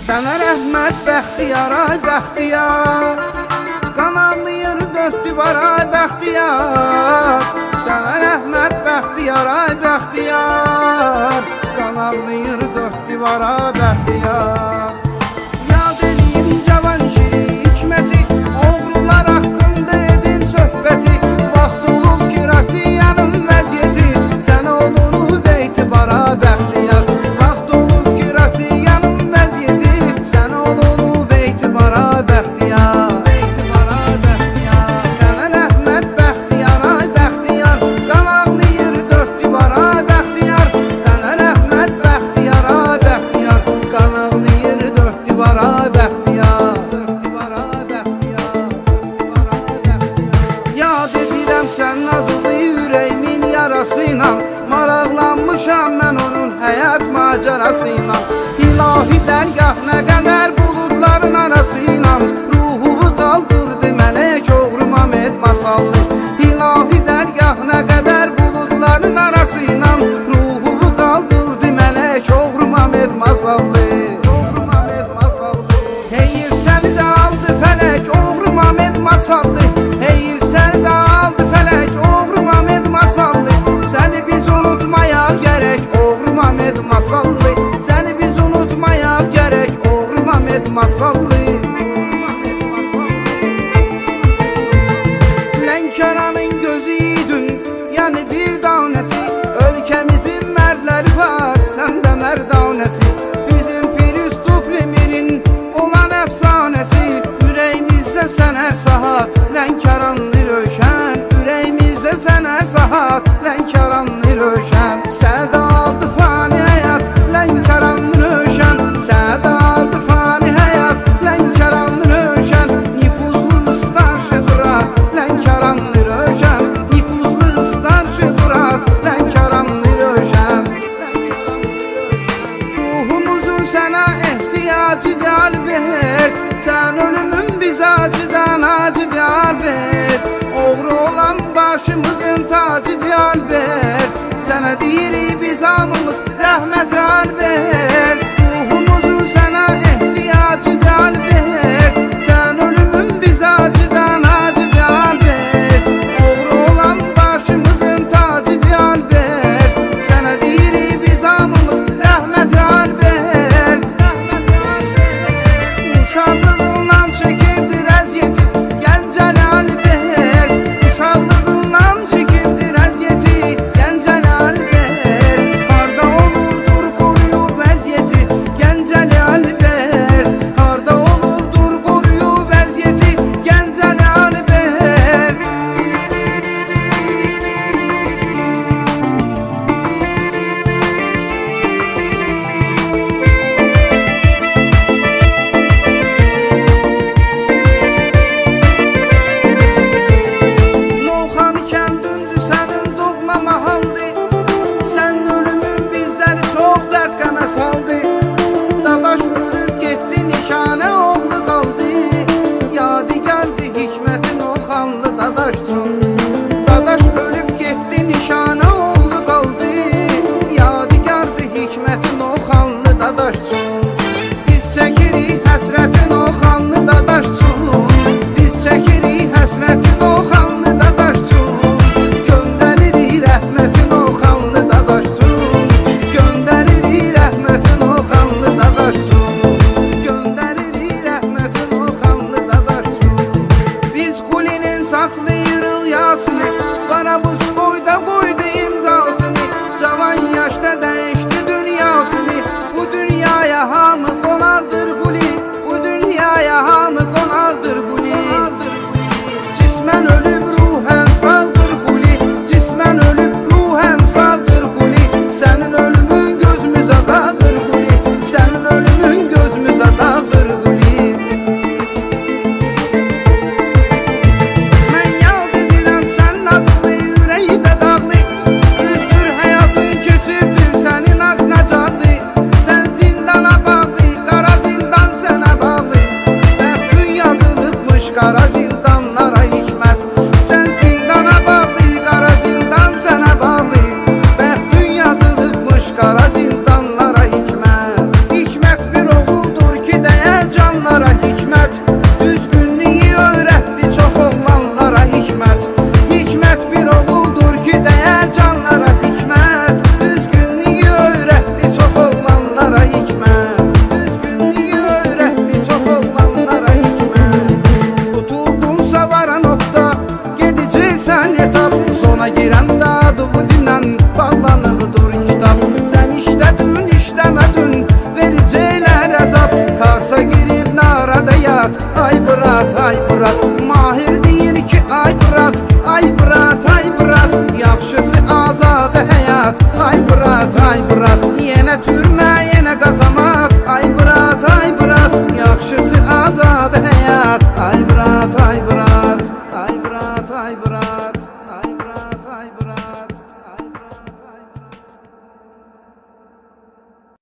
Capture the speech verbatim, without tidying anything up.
Sənə rəhmət bəxtiyar, ay bəxtiyar, qanamlayır dörd divar, ay bəxtiyar. Sənə rəhmət bəxtiyar, ay bəxtiyar, qanamlayır dörd divar, ay bəxtiyar. Yad eləyim cavan şiri hikməti, oğrular haqqında edim söhbəti. Vaxt olub ki Rasiyanın vəziyyəti, sən olunu beytibar, ay bəxtiyar. Vaxt olub ki Rasiyanın vəziyyəti, sən olunu beytibar, ay bəxtiyar. Beytibar, ay bəxtiyar. Sənə rəhmət bəxtiyar, ay bəxtiyar, qanaqlayır dörd divar, ay bəxtiyar. Sənə rəhmət bəxtiyar, ay bəxtiyar, qanaqlayır dörd divar, ay bəxtiyar. Dörd divar, ay bəxtiyar, dörd divar, ay bəxtiyar. Yad edirəm sənin adını ürəyimin yarasıyla, maraqlanmışam mən onun həyat macerasıyla. İlahi dərgah nə qədər buludların arasıyla, ruhumu qaldırdı mələk oğrum Ahmet Masallı. İlahi dərgah nə qədər buludların arasıyla, ruhumu qaldırdı mələk oğrum Ahmet Masallı. Oğrum Ahmet Masallı. Heyif səni də aldı fələk oğrum Ahmet Masallı. Heyif səni də aldı fələk oğrum Ahmet Masallı. Səni biz unutmaya gərək oğrum Ahmet Masallı. Səni biz unutmaya gərək oğrum Ahmet Masallı. Lənkəranın gözüydün, yəni bir danəsi, ölkəmizin mərdləri var, sən də mərdanəsi. Bizim Firuz Tuplimirin olan əfsanəsi, ürəyimizdə sən hər saat Lənkəranlı rövşən. Ürəyimizdə sən hər saat Lənkəranlı rövşən. Səda aldı fani həyat Lənkəranlı rövşən. Səda aldı fani həyat Lənkəranlı rövşən. Nüfuzlu ıstar şıqrat Lənkəranlı rövşən. Nüfuzlu ıstar şıqrat Lənkəranlı rövşən. Ruhumuzun sənə ehtiyacı Albert, sən ölümün biz acıdan acıdı Albert. Oğru olan başımızın tacıdı Albert, sənə deyirik biz hamımız rəhmət Albert. Ruhumuzun sənə ehtiyacı Albert, sən ölümün biz acıdan acıdı Albert. Oğru olan başımızın tacıdı Albert, sənə deyirik biz hamımız rəhmət Albert. Uşaqlığından çəkibdir əziyyəti Gəncəli Albert. Uşaqlığından çəkibdir əziyyəti Gəncəli Albert. Harda olubdur qoruyub vəziyyəti Gəncəli Albert. Harda olubdur qoruyub vəziyyəti Gəncəli Albert. Novxanı kəndindir sənin doğma mahaldır, sən ölümün bizləri çox dərd qəmə saldı. Dadaş ölüb getdi nişanə oğlu qaldı, yadigardır hikmətin o xanlı dadaşçın. Dadaş ölüb getdi nişanə oğlu qaldı, yadigardır hikmətin o xanlı dadaşçın. Biz çəkirik həsrətin o